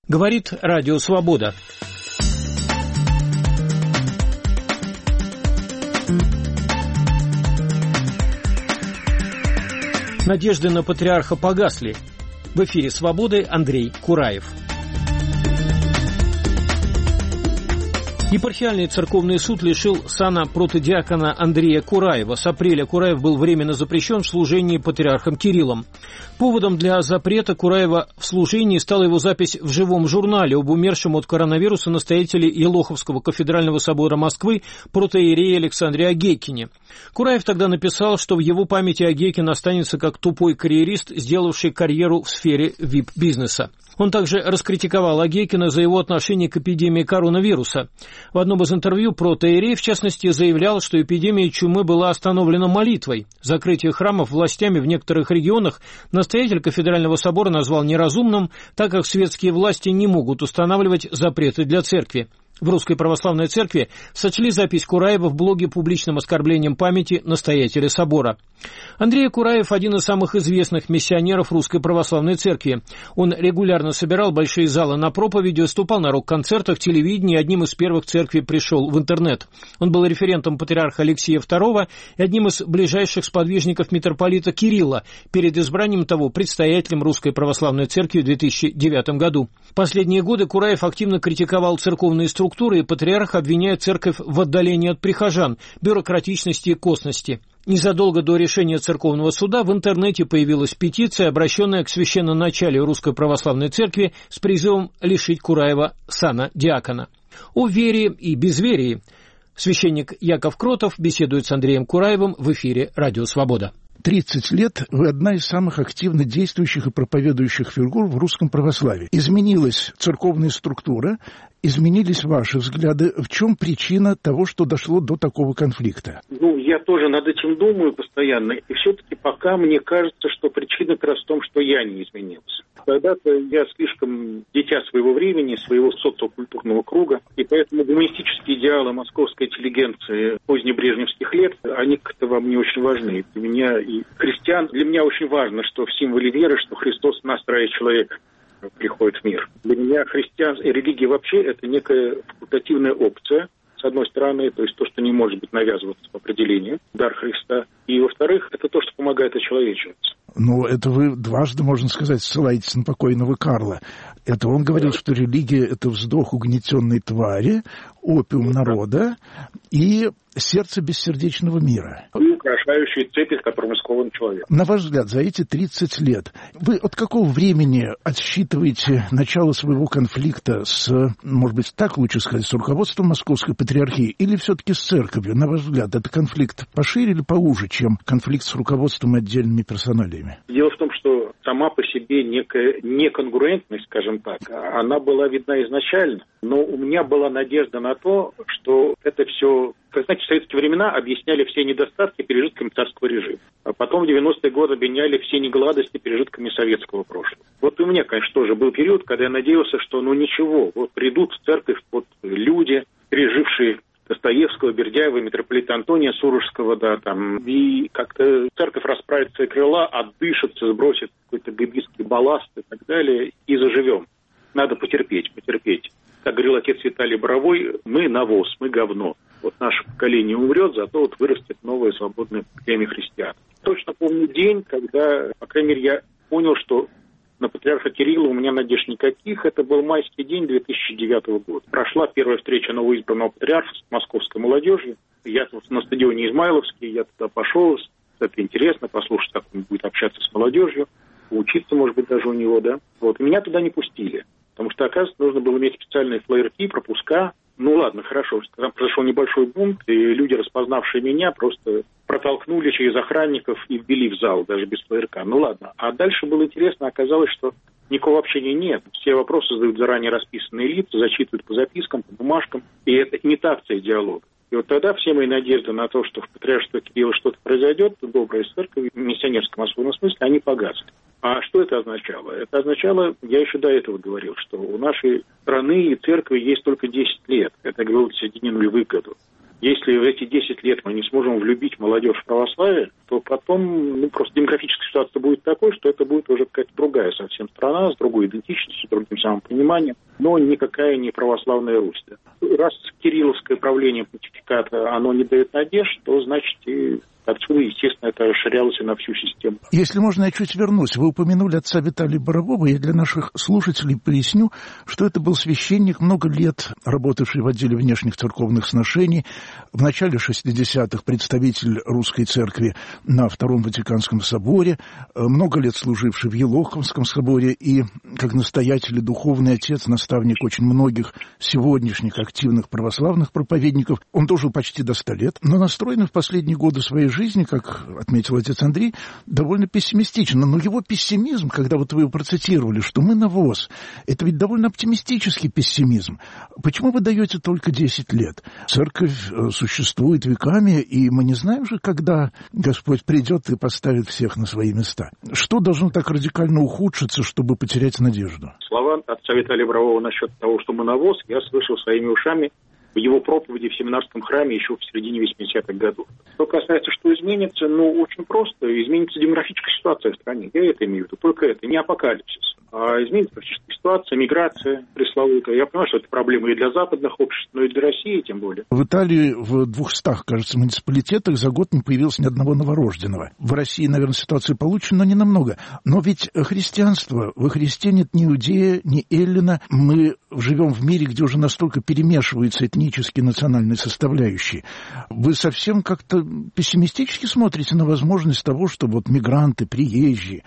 Говорит Радио Свобода. Надежды на патриарха погасли. В эфире «Свободы» Андрей Кураев. Епархиальный церковный суд лишил сана протодиакона Андрея Кураева. С апреля Кураев был временно запрещен в служении патриархом Кириллом. Поводом для запрета Кураева в служении стала его запись в живом журнале об умершем от коронавируса настоятеле Елоховского кафедрального собора Москвы протоиерее Александре Агейкине. Кураев тогда написал, что в его памяти Агейкин останется как тупой карьерист, сделавший карьеру в сфере вип-бизнеса. Он также раскритиковал Агейкина за его отношение к эпидемии коронавируса. В одном из интервью протоиерей, в частности, заявлял, что эпидемия чумы была остановлена молитвой. Закрытие храмов властями в некоторых регионах настоятель кафедрального собора назвал неразумным, так как светские власти не могут устанавливать запреты для церкви. В Русской Православной Церкви сочли запись Кураева в блоге публичным оскорблением памяти настоятеля собора. Андрей Кураев – один из самых известных миссионеров Русской Православной Церкви. Он регулярно собирал большие залы на проповеди, выступал на рок-концертах, телевидении, одним из первых церкви пришел в интернет. Он был референтом патриарха Алексия II и одним из ближайших сподвижников митрополита Кирилла, перед избранием того предстоятелем Русской Православной Церкви в 2009 году. В последние годы Кураев активно критиковал церковные структуры, и патриарх обвиняет церковь в отдалении от прихожан, бюрократичности и косности. Незадолго до решения церковного суда в интернете появилась петиция, обращенная к священноначалию Русской Православной Церкви с призывом лишить Кураева сана диакона. О вере и безверии священник Яков Кротов беседует с Андреем Кураевым в эфире «Радио Свобода». 30 лет вы одна из самых активно действующих и проповедующих фигур в русском православии. Изменилась церковная структура, изменились ваши взгляды. В чем причина того, что дошло до такого конфликта? Я тоже над этим думаю постоянно. И все-таки пока мне кажется, что причина как раз в том, что я не изменился. Когда-то я слишком дитя своего времени, своего социокультурного круга, и поэтому гуманистические идеалы московской интеллигенции позднебрежневских лет, они как-то во мне очень важны. Для меня и христиан, для меня очень важно, что в символе веры, что Христос нас ради человека приходит в мир. Для меня христианство и религия вообще это некая факультативная опция, с одной стороны, то есть то, что не может быть навязываться по определению, дар Христа, и во-вторых, это то, что помогает очеловечиваться. Это вы дважды, можно сказать, ссылаетесь на покойного Карла. Это он говорил, что религия – это вздох угнетенной твари, опиум народа и сердце бессердечного мира. И украшающие цепи, с которыми скован человек. На ваш взгляд, за эти 30 лет вы от какого времени отсчитываете начало своего конфликта с, может быть, так лучше сказать, с руководством Московской Патриархии или все-таки с церковью? На ваш взгляд, это конфликт пошире или поуже, чем конфликт с руководством и отдельными персоналиями? Дело в том, что сама по себе некая неконгруентность, скажем так, она была видна изначально, но у меня была надежда на то, что это все, как знаете, в советские времена объясняли все недостатки пережитками царского режима, а потом в 90-е годы объясняли все негладости пережитками советского прошлого. Вот у меня, конечно, тоже был период, когда я надеялся, что ничего, вот придут в церковь люди, пережившие Достоевского, Бердяева, митрополита Антония Сурожского, и как-то церковь расправит свои крыла, отдышится, сбросит какой-то библейский балласт и так далее, и заживем. Надо потерпеть. Как говорил отец Виталий Боровой, мы навоз, мы говно. Вот наше поколение умрет, зато вырастет новое свободное племя христиан. Точно помню день, когда, по крайней мере, я понял, что на патриарха Кирилла у меня надежд никаких. Это был майский день 2009 года. Прошла первая встреча новоизбранного патриарха с московской молодежью. Я тут на стадионе Измайловский, я туда пошел. Это интересно, послушать, как он будет общаться с молодежью, поучиться, может быть, даже у него, И меня туда не пустили. Потому что, оказывается, нужно было иметь специальные флаерки, пропуска. Ладно, хорошо. Там произошел небольшой бунт, и люди, распознавшие меня, просто протолкнули через охранников и ввели в зал, даже без флаерка. Ладно. А дальше было интересно, оказалось, что никакого общения нет. Все вопросы задают заранее расписанные лица, зачитывают по запискам, по бумажкам, и это имитация диалога. И вот тогда все мои надежды на то, что в патриаршестве Кирилла что-то произойдет, добрая церковь, в миссионерском особенном смысле, они погасли. А что это означало? Это означало, я еще до этого говорил, что у нашей страны и церкви есть только 10 лет. Это говорил в середине нулевых годов. Если в эти 10 лет мы не сможем влюбить молодежь в православие, то потом просто демографическая ситуация будет такой, что это будет уже какая-то другая совсем страна, с другой идентичностью, с другим самопониманием, но никакая не православная Русь. Раз кирилловское правление понтификата, оно не дает надежд, то значит и отсюда, естественно, это расширялось и на всю систему. Если можно, я чуть вернусь. Вы упомянули отца Виталия Борового. Я для наших слушателей поясню, что это был священник, много лет работавший в отделе внешних церковных сношений. В начале 60-х представитель русской церкви на Втором Ватиканском соборе, много лет служивший в Елоховском соборе и как настоятель и духовный отец, наставник очень многих сегодняшних активных православных проповедников. Он дожил почти до 100 лет, но настроен в последние годы своей жизни, как отметил отец Андрей, довольно пессимистично. Но его пессимизм, когда вот вы его процитировали, что мы навоз, это ведь довольно оптимистический пессимизм. Почему вы даете только 10 лет? Церковь существует веками, и мы не знаем же, когда Господь придет и поставит всех на свои места. Что должно так радикально ухудшиться, чтобы потерять надежду? Слова отца Виталия Борового насчет того, что мы навоз, я слышал своими ушами в его проповеди в семинарском храме еще в середине 80-х годов. Что касается, что изменится, очень просто. Изменится демографическая ситуация в стране. Я это имею в виду. Только это не апокалипсис. А изменится практически ситуация, миграция пресловутая. Я понимаю, что это проблема и для западных обществ, но и для России тем более. В Италии в 200, кажется, муниципалитетах за год не появилось ни одного новорожденного. В России, наверное, ситуация получше, но не намного. Но ведь христианство, во Христе нет ни иудея, ни эллина. Мы живем в мире, где уже настолько перемешиваются этнические национальные составляющие. Вы совсем как-то пессимистически смотрите на возможность того, что вот мигранты, приезжие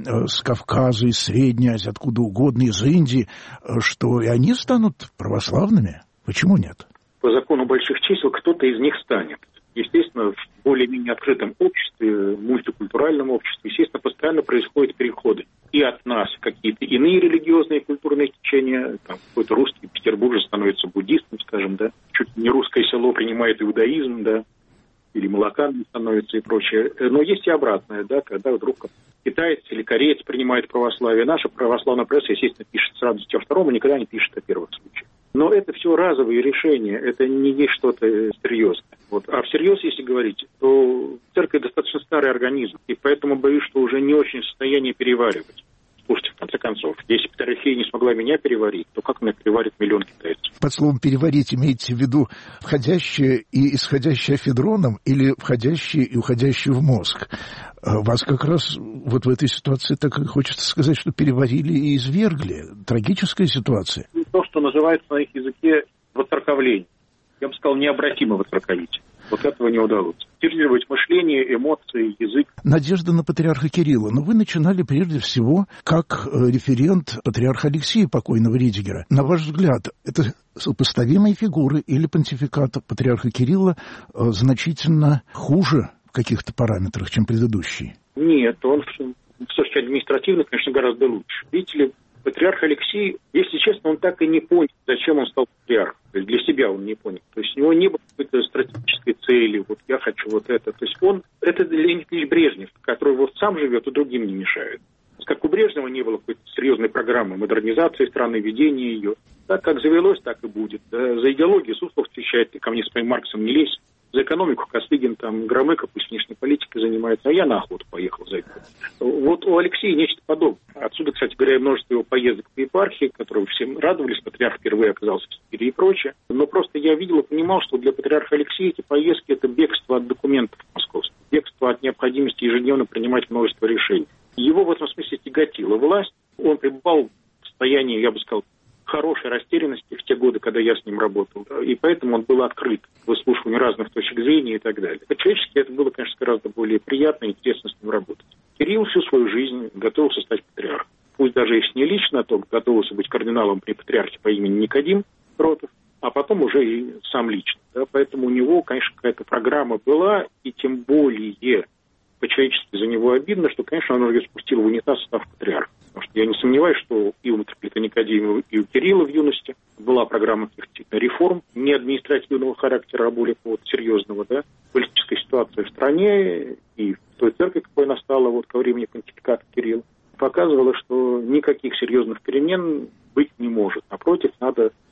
с Кавказа, из Средней Азии, откуда угодно, из Индии, что и они станут православными? Почему нет? По закону больших чисел кто-то из них станет. Естественно, в более-менее открытом обществе, мультикультуральном обществе, естественно, постоянно происходят переходы. И от нас какие-то иные религиозные и культурные течения, какой-то русский Петербург становится буддистом, скажем, да, чуть не русское село принимает иудаизм, да, или молоканами становится и прочее. Но есть и обратное, да, когда вдруг китаец или кореец принимает православие. Наша православная пресса, естественно, пишет с радостью о втором, и никогда не пишет о первых случаях. Но это все разовые решения, это не есть что-то серьезное. А всерьез, если говорить, то церковь достаточно старый организм, и поэтому боюсь, что уже не очень в состоянии переваривать. Слушайте, в конце концов, если Патерихия не смогла меня переварить, то как она переварит миллион китайцев? Под словом «переварить» имеете в виду входящее и исходящее афедроном или входящее и уходящее в мозг? Вас как раз вот в этой ситуации так и хочется сказать, что переварили и извергли. Трагическая ситуация. То, что называется на их языке воцерковление. Я бы сказал, необратимо воцерковить. Вот этого не удалось. Стимулировать мышление, эмоции, язык. Надежда на патриарха Кирилла. Но вы начинали прежде всего как референт патриарха Алексея, покойного Ридигера. На ваш взгляд, это сопоставимые фигуры или понтификат патриарха Кирилла значительно хуже в каких-то параметрах, чем предыдущий? Нет, он с точки административной, конечно, гораздо лучше. Видите ли, патриарх Алексей, если честно, он так и не понял, зачем он стал патриархом. То есть для себя он не понял. То есть у него не было какой-то стратегической цели, вот я хочу вот это. То есть это Леонид Ильич Брежнев, который вот сам живет и другим не мешает. Как у Брежнева не было какой-то серьезной программы модернизации страны, ведения ее. Так как завелось, так и будет. Да, за идеологию Суслов отвечает, ты ко мне с моим Марксом не лезь. За экономику Косыгин, Громыко пусть внешней политикой занимается, а я на охоту поехал за это. Вот у Алексея нечто подобное. Отсюда, кстати говоря, множество его поездок по епархии, которые всем радовались, патриарх впервые оказался в Сибири и прочее. Но просто я видел и понимал, что для патриарха Алексея эти поездки – это бегство от документов московских, бегство от необходимости ежедневно принимать множество решений. Его в этом смысле тяготила власть. Он пребывал в состоянии, я бы сказал, хорошей растерянности в те годы, когда я с ним работал. И поэтому он был открыт к выслушиванию разных точек зрения и так далее. По-человечески это было, конечно, гораздо более приятно и интересно с ним работать. Кирилл всю свою жизнь готовился стать патриархом. Пусть даже если не лично, то готовился быть кардиналом при патриархе по имени Никодим Кротов, а потом уже и сам лично. Да? Поэтому у него, конечно, какая-то программа была, и тем более по-человечески за него обидно, что, конечно, он уже спустил в унитаз состав патриарха. Потому что я не сомневаюсь, что и у митрополита Никодима, и у Кирилла в юности была программа каких-то реформ, не административного характера, а более серьезного, да. Политическая ситуация в стране и в той церкви, какой она стала ко времени понтификата Кирилла, показывала, что никаких серьезных перемен быть не может. Напротив, надо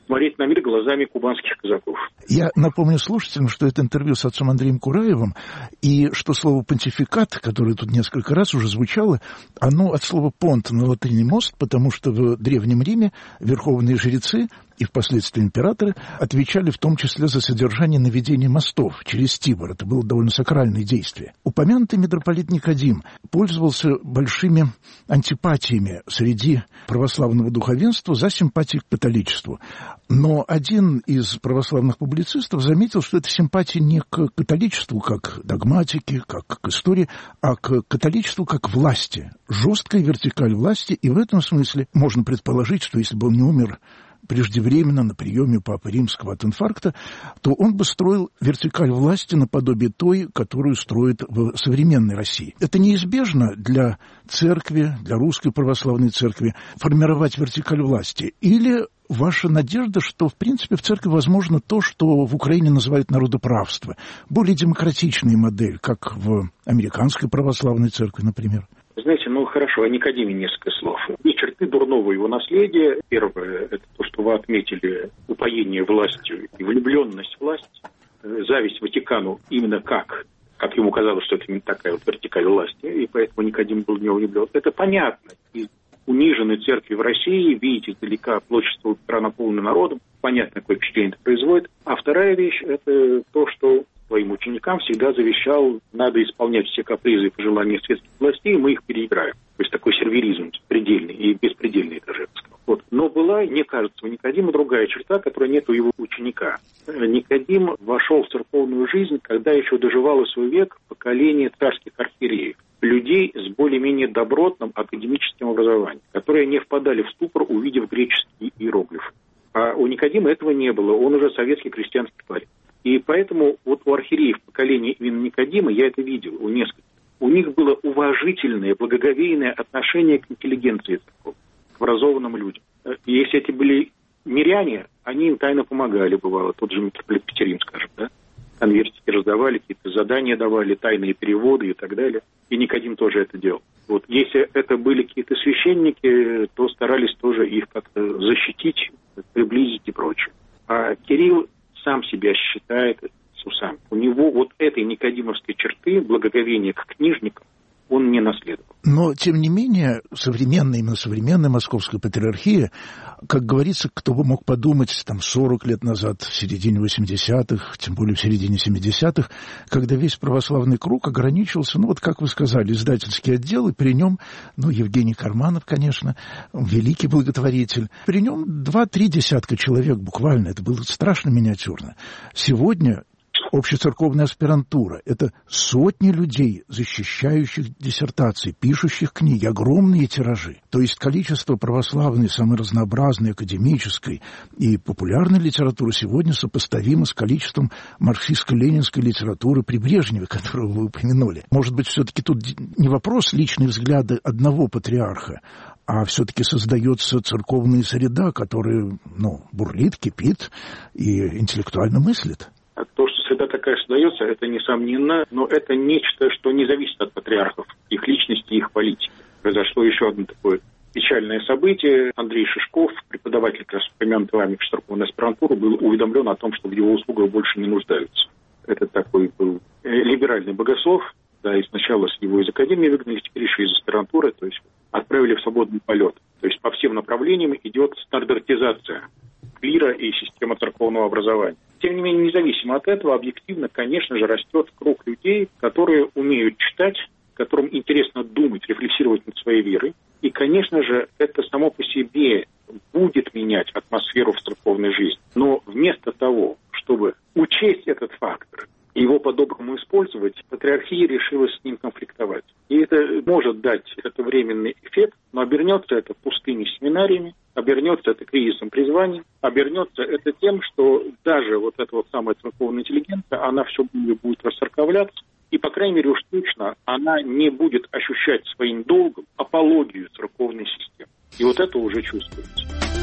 смотреть на мир глазами кубанских казаков. Я напомню слушателям, что это интервью с отцом Андреем Кураевым, и что слово «понтификат», которое тут несколько раз уже звучало, оно от слова «понт» на латыни «мост», потому что в Древнем Риме верховные жрецы и впоследствии императоры отвечали в том числе за содержание наведения мостов через Тибр. Это было довольно сакральное действие. Упомянутый митрополит Никодим пользовался большими антипатиями среди православного духовенства за симпатии к католичеству. Но один из православных публицистов заметил, что эта симпатия не к католичеству как к догматике, как к истории, а к католичеству как к власти. Жесткая вертикаль власти, и в этом смысле можно предположить, что если бы он не умер преждевременно на приеме у Папы Римского от инфаркта, то он бы строил вертикаль власти наподобие той, которую строит в современной России. Это неизбежно для церкви, для русской православной церкви, формировать вертикаль власти? Или ваша надежда, что, в принципе, в церкви возможно то, что в Украине называют народоправство, более демократичная модель, как в американской православной церкви, например? Знаете, хорошо, о Никодиме несколько слов. И черты дурного его наследия. Первое, это то, что вы отметили, упоение властью и влюбленность в власть, зависть Ватикану именно как ему казалось, что это не такая вот вертикаль власти, и поэтому Никодим был в него влюблен. Это понятно. Из униженной церкви в России, видите, издалека площадь Петра наполнена народом, понятно, какое впечатление это производит. А вторая вещь, это то, что своим ученикам всегда завещал, надо исполнять все капризы и пожелания светских властей, и мы их переиграем. То есть такой сервиризм предельный и беспредельный даже, я бы сказал. Вот. Но была, мне кажется, у Никодима другая черта, которой нет у его ученика. Никодим вошел в церковную жизнь, когда еще доживало свой век поколение царских архиереев, людей с более-менее добротным академическим образованием, которые не впадали в ступор, увидев греческий иероглиф. А у Никодима этого не было, он уже советский крестьянский парень. И поэтому вот у архиереев поколения именно Никодима, я это видел у нескольких, у них было уважительное, благоговейное отношение к интеллигенции, к образованным людям. И если эти были миряне, они им тайно помогали, бывало, тот же митрополит Петерим, скажем, да, конвертики раздавали, какие-то задания давали, тайные переводы и так далее. И Никодим тоже это делал. Вот если это были какие-то священники, то старались тоже их как-то защитить, приблизить и прочее. А Кирилл сам себя считает сусам. У него вот этой никодимовской черты, благоговения к книжникам, он не наследовал. Но, тем не менее, именно современная московская патриархия, как говорится, кто бы мог подумать 40 лет назад, в середине 80-х, тем более в середине 70-х, когда весь православный круг ограничивался, как вы сказали, издательский отдел, и при нем, Евгений Карманов, конечно, великий благотворитель, при нем 2-3 десятка человек буквально, это было страшно миниатюрно. Сегодня общецерковная аспирантура – это сотни людей, защищающих диссертации, пишущих книги, огромные тиражи. То есть количество православной, самой разнообразной, академической и популярной литературы сегодня сопоставимо с количеством марксистско-ленинской литературы при Брежневе, которую вы упомянули. Может быть, все-таки тут не вопрос личной взгляда одного патриарха, а все-таки создается церковная среда, которая, бурлит, кипит и интеллектуально мыслит. То, что среда такая создается, это несомненно, но это нечто, что не зависит от патриархов, их личности, их политики. Произошло еще одно такое печальное событие. Андрей Шишков, преподаватель, как раз упомянутый вами в церковной аспирантуре, был уведомлен о том, что в его услугах больше не нуждаются. Это такой был либеральный богослов, да, и сначала его из академии выгнали, теперь еще из аспирантуры, то есть отправили в свободный полет. То есть по всем направлениям идет стандартизация клира и система церковного образования. Тем не менее, независимо от этого, объективно, конечно же, растет круг людей, которые умеют читать, которым интересно думать, рефлексировать над своей верой. И, конечно же, это само по себе будет менять атмосферу в церковной жизни. Но вместо того, чтобы учесть этот фактор и его по-доброму использовать, патриархия решила с ним конфликтовать. И это может дать это временный эффект, но обернется это пустыми семинариями, обернется это кризисом призвания, обернется это тем, что даже вот эта вот самая церковная интеллигенция, она все будет расцерковляться, и, по крайней мере, уж точно она не будет ощущать своим долгом апологию церковной системы. И вот это уже чувствуется.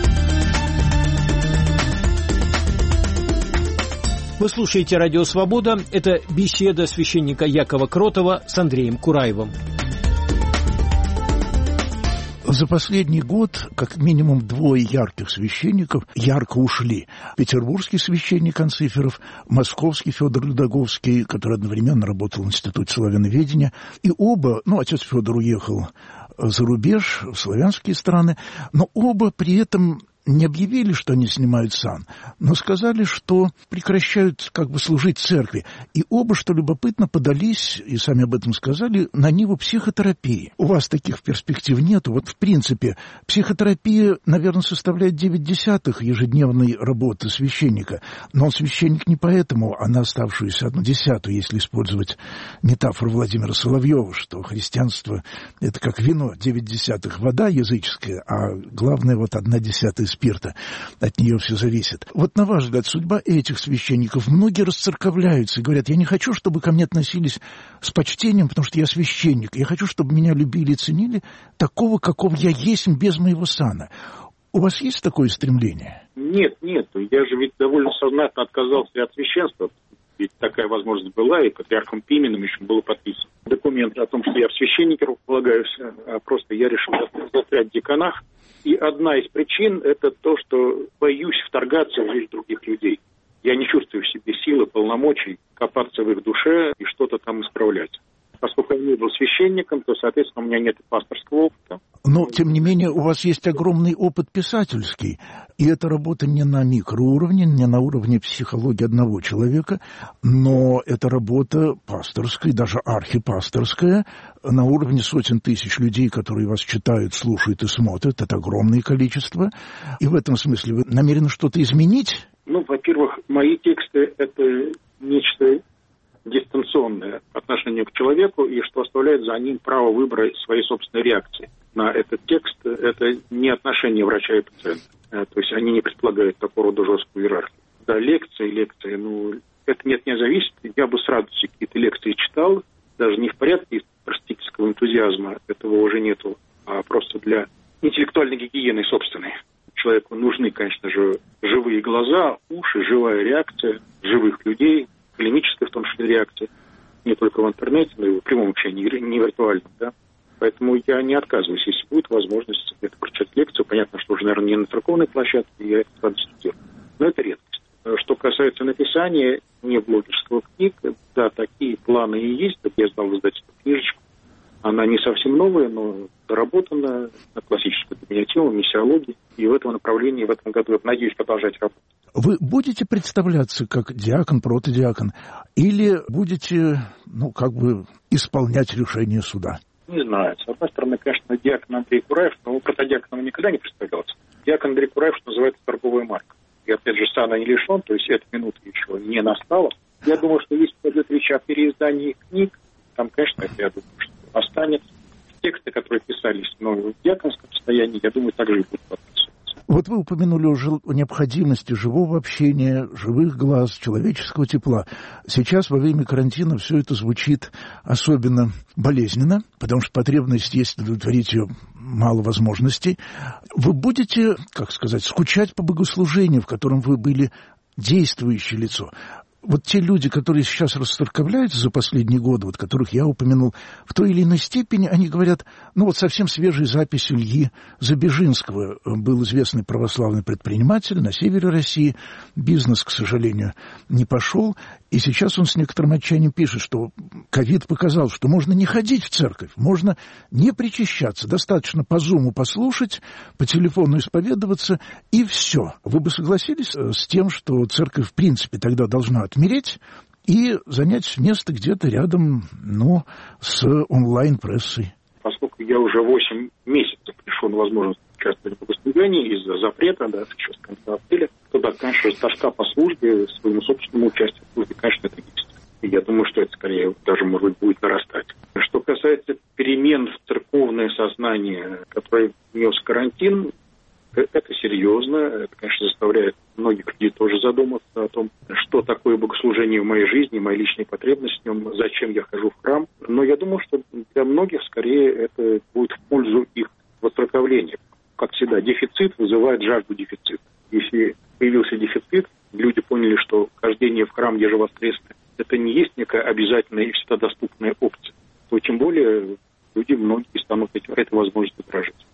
Вы слушаете «Радио Свобода». Это беседа священника Якова Кротова с Андреем Кураевым. За последний год как минимум двое ярких священников ярко ушли. Петербургский священник Анциферов, московский Федор Людоговский, который одновременно работал в Институте славяноведения. И оба, отец Федор уехал за рубеж, в славянские страны, но оба при этом не объявили, что они снимают сан, но сказали, что прекращают служить церкви. И оба, что любопытно, подались, и сами об этом сказали, на ниву психотерапии. У вас таких перспектив нету. В принципе, психотерапия, наверное, составляет 9/10 ежедневной работы священника. Но он священник не поэтому, а на оставшуюся 1/10, если использовать метафору Владимира Соловьева, что христианство – это как вино, 9/10 вода языческая, а главное 1/10 спирта. От нее все зависит. На ваш взгляд, судьба этих священников, многие расцерковляются и говорят: я не хочу, чтобы ко мне относились с почтением, потому что я священник. Я хочу, чтобы меня любили и ценили такого, каков я есть, без моего сана. У вас есть такое стремление? Нет. Я же ведь довольно сознательно отказался от священства. Ведь такая возможность была, и патриархом Пименом еще было подписан документ о том, что я в священнике полагаюсь, а просто я решил застрять в деканах. И одна из причин – это то, что боюсь вторгаться в жизнь других людей. Я не чувствую в себе силы, полномочий копаться в их душе и что-то там исправлять. Поскольку я не был священником, то, соответственно, у меня нет пасторского опыта. Но, тем не менее, у вас есть огромный опыт писательский. И это работа не на микроуровне, не на уровне психологии одного человека, но это работа пасторская, даже архипасторская, на уровне сотен тысяч людей, которые вас читают, слушают и смотрят. Это огромное количество. И в этом смысле вы намерены что-то изменить? Во-первых, мои тексты – это нечто дистанционное по отношению к человеку, и что оставляет за ним право выбора своей собственной реакции на этот текст. Это не отношение врача и пациента. То есть они не предполагают такого рода жесткую иерархию. Да, лекции, это не зависит. Я бы с радостью какие-то лекции читал, даже не в порядке просветительского энтузиазма, этого уже нету, а просто для интеллектуальной гигиены собственной. Человеку нужны, конечно же, живые глаза, уши, живая реакция живых людей, клиническая в том числе реакция, не только в интернете, но и в прямом общении, не виртуальном, да. Поэтому я не отказываюсь, если будет возможность где-то прочитать лекцию. Понятно, что уже, наверное, не на церковной площадке, я это с радостью делаю. Но это редкость. Что касается написания не блогерского книг, да, такие планы и есть. Я сдал в издательство книжечку. Она не совсем новая, но доработана на классическую для меня тему, миссиологии. И в этом направлении в этом году я надеюсь продолжать работать. Вы будете представляться как диакон, протодиакон, или будете, исполнять решение суда? Не знаю. С одной стороны, конечно, диакон Андрей Кураев, но протодиаконом никогда не представлялся. Диакон Андрей Кураев, что называется, торговая марка. И опять же, сана не лишен, то есть эта минута еще не настала. Я думаю, что если пойдет речь о переиздании книг, там, конечно, я думаю, что останется. Тексты, которые писались, в диаконском состоянии, я думаю, также и будут подписываться. Вы упомянули уже о необходимости живого общения, живых глаз, человеческого тепла. Сейчас, во время карантина, все это звучит особенно болезненно, потому что потребность есть, удовлетворить ее мало возможностей. Вы будете, скучать по богослужению, в котором вы были действующее лицо? Те люди, которые сейчас расцерковляются за последние годы, которых я упомянул, в той или иной степени, они говорят, совсем свежей запись Ильи Забежинского. Был известный православный предприниматель на севере России. Бизнес, к сожалению, не пошел. И сейчас он с некоторым отчаянием пишет, что ковид показал, что можно не ходить в церковь, можно не причащаться. Достаточно по зуму послушать, по телефону исповедоваться, и все. Вы бы согласились с тем, что церковь, в принципе, тогда должна отмереть и занять место где-то рядом, с онлайн-прессой? Поскольку я уже 8 месяцев лишен возможности участвовать в богослужении из-за запрета, еще с конца апреля, то, конечно, тоска по службе, своему собственному участию в службе, конечно, это есть. И я думаю, что это скорее даже, может быть, будет нарастать. Что касается перемен в церковное сознание, которое внес карантин, это серьезно. Это, конечно, заставляет многих людей тоже задуматься о том, что такое богослужение в моей жизни, мои личные потребности в нем, зачем я хожу в храм. Но я думаю, что для многих скорее это будет в пользу их воцерковления. Как всегда, дефицит вызывает жажду дефицита. Если появился дефицит, люди поняли, что хождение в храм ежевоскресное – это не есть некая обязательная и всегда доступная опция, то тем более люди многие станут этой возможностью прожить.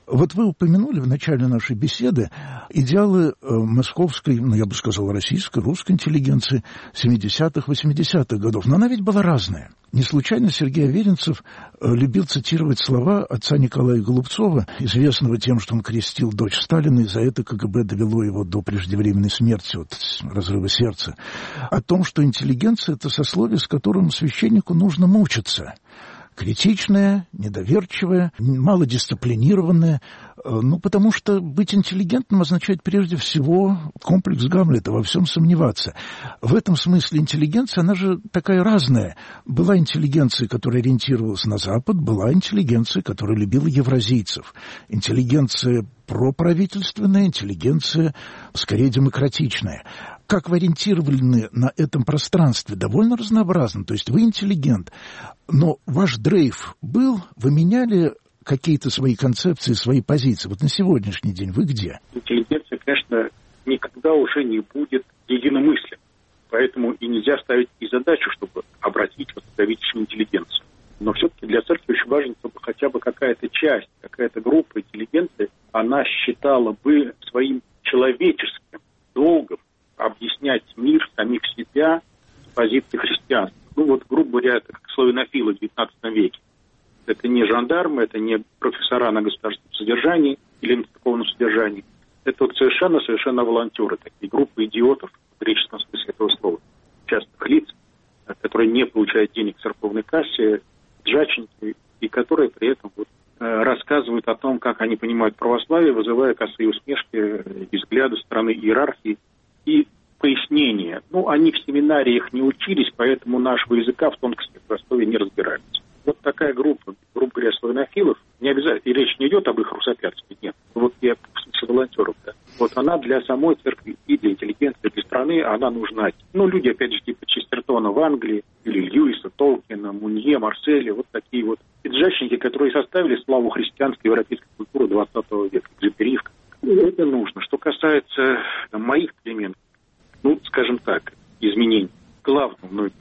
Вот вы упомянули в начале нашей беседы идеалы московской, я бы сказал, российской, русской интеллигенции 70-х, 80-х годов. Но она ведь была разная. Не случайно Сергей Аверинцев любил цитировать слова отца Николая Голубцова, известного тем, что он крестил дочь Сталина, и за это КГБ довело его до преждевременной смерти от разрыва сердца, о том, что интеллигенция – это сословие, с которым священнику нужно мучиться. Критичная, недоверчивая, малодисциплинированная, потому что быть интеллигентным означает прежде всего комплекс Гамлета, во всем сомневаться. В этом смысле интеллигенция, она же такая разная. Была интеллигенция, которая ориентировалась на Запад, была интеллигенция, которая любила евразийцев. Интеллигенция проправительственная, интеллигенция скорее демократичная. Как вы ориентированы на этом пространстве? Довольно разнообразно. То есть вы интеллигент, но ваш дрейф был? Вы меняли какие-то свои концепции, свои позиции? Вот на сегодняшний день вы где? Интеллигенция, конечно, никогда уже не будет единомыслием. Поэтому и нельзя ставить и задачу, чтобы обратить восстановительную интеллигенцию. Но все-таки для церкви очень важно, чтобы хотя бы какая-то часть, какая-то группа интеллигенции, она считала бы своим человеческим долгом объяснять мир, самих себя с позиции христианства. Грубо говоря, это как славянофилы в XIX веке. Это не жандармы, это не профессора на государственном содержании или на церковном содержании. Это совершенно волонтеры, такие группы идиотов в греческом смысле этого слова. Частных лиц, которые не получают денег в церковной кассе, джачники, и которые при этом рассказывают о том, как они понимают православие, вызывая косые усмешки и взгляды со стороны иерархии и пояснения. Они в семинариях не учились, поэтому нашего языка в тонкостях простое не разбираются. Вот такая группа, грубо говоря, славянофилов, не обязательно, и речь не идет об их русофятстве, нет. Я в смысле волонтеров, да. Она для самой церкви и для интеллигенции, для страны, она нужна. Люди, опять же, типа Честертона в Англии, или Льюиса, Толкина, Мунье, Марселя, такие пиджачники, которые составили славу христианской и европейской культуры 20 века, Экзюпери. Это нужно. Что касается моих перемен, скажем так, изменений, главным,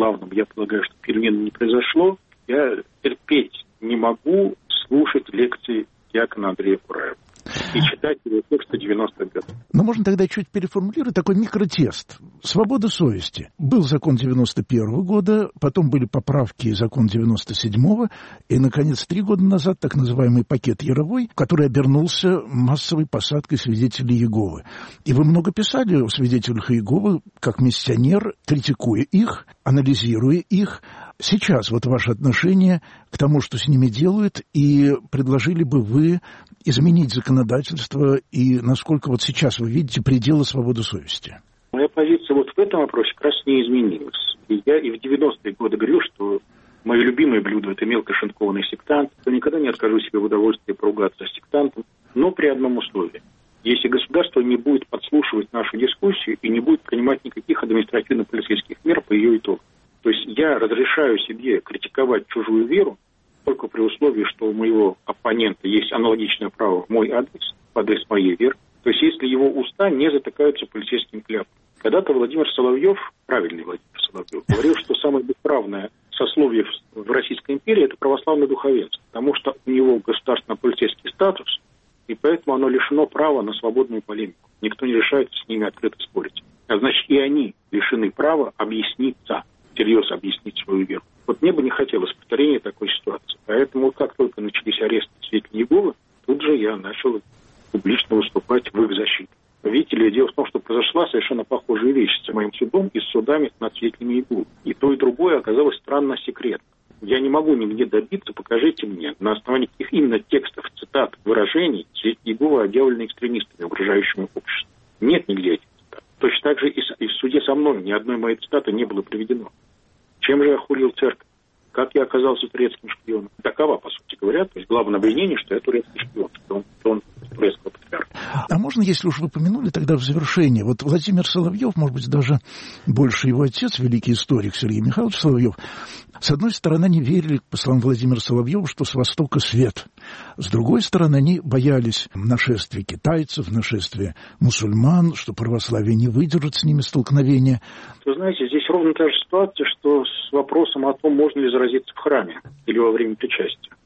я полагаю, что перемен не произошло. Я терпеть не могу слушать лекции диакона Андрея Кураева и читать его тексты 90-х годов. Но можно тогда чуть переформулировать такой микротест. Свобода совести. Был закон 91-го года, потом были поправки, закон 97-го, и, наконец, 3 года назад так называемый пакет Яровой, который обернулся массовой посадкой свидетелей Иеговы. И вы много писали о свидетелях Иеговы, как миссионер, критикуя их, анализируя их. Сейчас ваше отношение к тому, что с ними делают, и предложили бы вы изменить законодательство, и насколько сейчас вы видите пределы свободы совести? Моя позиция в этом вопросе как раз не изменилась. И я и в 90-е годы говорю, что мое любимое блюдо – это мелкошинкованный сектант. Я никогда не откажу себе в удовольствии поругаться с сектантом, но при одном условии. Если государство не будет подслушивать нашу дискуссию и не будет принимать никаких административно-полицейских мер по ее итогам. То есть я разрешаю себе критиковать чужую веру только при условии, что у моего оппонента есть аналогичное право в мой адрес, в адрес моей веры. То есть если его уста не затыкаются полицейским кляпом. Когда-то Владимир Соловьев, правильный Владимир Соловьев, говорил, что самое бесправное сословие в Российской империи – это православное духовенство, потому что у него государственно-полицейский статус, и поэтому оно лишено права на свободную полемику. Никто не решается с ними открыто спорить. А значит, и они лишены права объясниться, всерьез объяснить свою веру. Мне бы не хотелось повторения такой ситуации. Поэтому, как только начались аресты свидетелей Иеговы, тут же я начал публично выступать в их защиту. Видите ли, дело в том, что произошла совершенно похожая вещь с моим судом и с судами над свидетелями Иеговы. И то, и другое оказалось странно секретно. Я не могу нигде добиться, покажите мне, на основании каких именно текстов, цитат, выражений свидетели Иеговы объявлены экстремистами, угрожающими обществу. Нет нигде этих цитат. Точно так же и в суде со мной ни одной моей цитаты не было приведено. Чем же я хулил церковь? Как я оказался турецким шпионом? Такова, по сути говоря, то есть главное обвинение, что я турецкий шпион, что он турецкого патриарха. А можно, если уж вы помянули, тогда в завершение, Владимир Соловьев, может быть, даже больше его отец, великий историк Сергей Михайлович Соловьев, с одной стороны, они верили, по словам Владимира Соловьева, что с востока свет. С другой стороны, они боялись нашествия китайцев, нашествия мусульман, что православие не выдержит с ними столкновения. Вы знаете, здесь ровно та же ситуация, что с вопросом о том, можно ли заразиться в храме или во время причастия.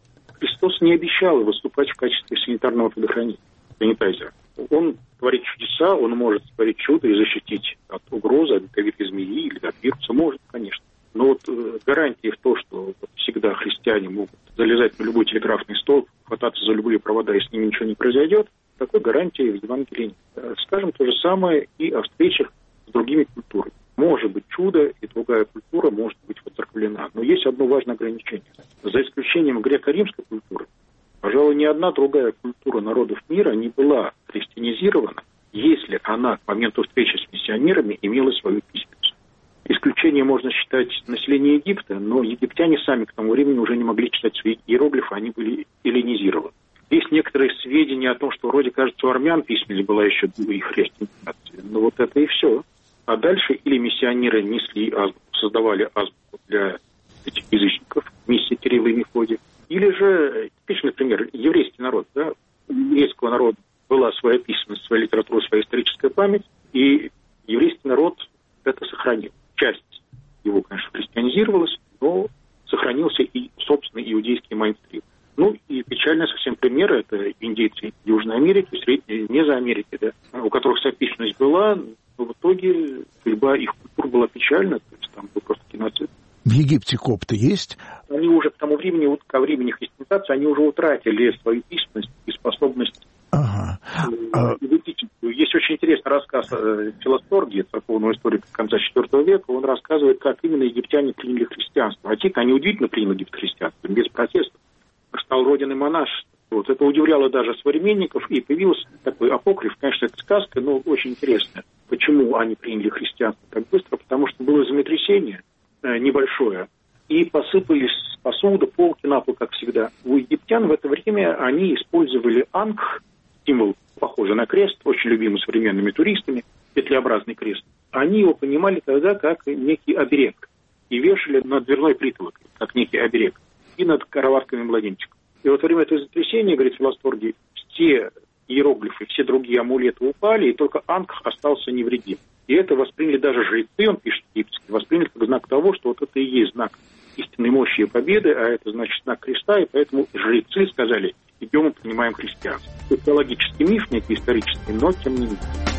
Христос не обещал выступать в качестве санитарного предохранителя, санитайзера. Он творит чудеса, он может творить чудо и защитить от угрозы, от ядовитой змеи или от вируса, может, конечно. Но вот гарантии в том, что всегда христиане могут залезать на любой телеграфный столб, хвататься за любые провода, и с ними ничего не произойдет, такой гарантии в Евангелии нет. Скажем то же самое и о встречах с другими культурами. Может быть чудо, и другая культура может быть воцерквлена. Но есть одно важное ограничение. За исключением греко-римской культуры, пожалуй, ни одна другая культура народов мира не была христианизирована, если она к моменту встречи с миссионерами имела свою письменность. Исключение можно считать население Египта, но египтяне сами к тому времени уже не могли читать свои иероглифы, они были эллинизированы. Есть некоторые сведения о том, что вроде, кажется, у армян письменность была еще до их христианизации. Но вот это и все. А дальше или миссионеры несли азбуку, создавали азбуку для этих язычников, миссии Кирилла и Мефодия, или же, типичный пример, еврейский народ. Да? У еврейского народа была своя письменность, своя литература, своя историческая память, и еврейский народ это сохранил. Часть его, конечно, христианизировалась, но сохранился и собственный иудейский майнстрим. Ну и печальный совсем пример – это индейцы Южной Америки, Средней Мезоамерики, да, у которых вся письменность была, но в итоге судьба их культур была печальна, то есть там был просто геноцид. В Египте копты есть? Они уже к тому времени, вот ко времени христианизации, они уже утратили свою письменность и способность. Ага. Есть очень интересный рассказ Филосторгии, церковного историка конца IV века. Он рассказывает, как именно египтяне приняли христианство. А те, они удивительно приняли египет христианство, без протестов. Стал родиной монашества. Вот. Это удивляло даже современников, и появился такой апокриф, конечно, это сказка, но очень интересная. Почему они приняли христианство так быстро? Потому что было землетрясение небольшое, и посыпались посуда, полки на пол, как всегда. У египтян в это время они использовали ангх, символ, похожий на крест, очень любимый современными туристами, петлеобразный крест. Они его понимали тогда как некий оберег и вешали над дверной притолокой, как некий оберег, и над кроватками младенчиков. И вот во время этого землетрясения, говорит Филосторгий, все иероглифы, все другие амулеты упали, и только ангх остался невредим. И это восприняли даже жрецы, он пишет египетский, восприняли как знак того, что вот это и есть знак истинной мощи и победы, а это значит знак креста, и поэтому жрецы сказали, идем и принимаем христианство. Теологический миф, некий исторический, но тем не менее.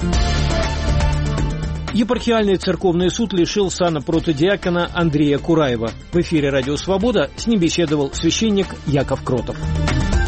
Епархиальный церковный суд лишил сана протодиакона Андрея Кураева. В эфире «Радио Свобода» с ним беседовал священник Яков Кротов.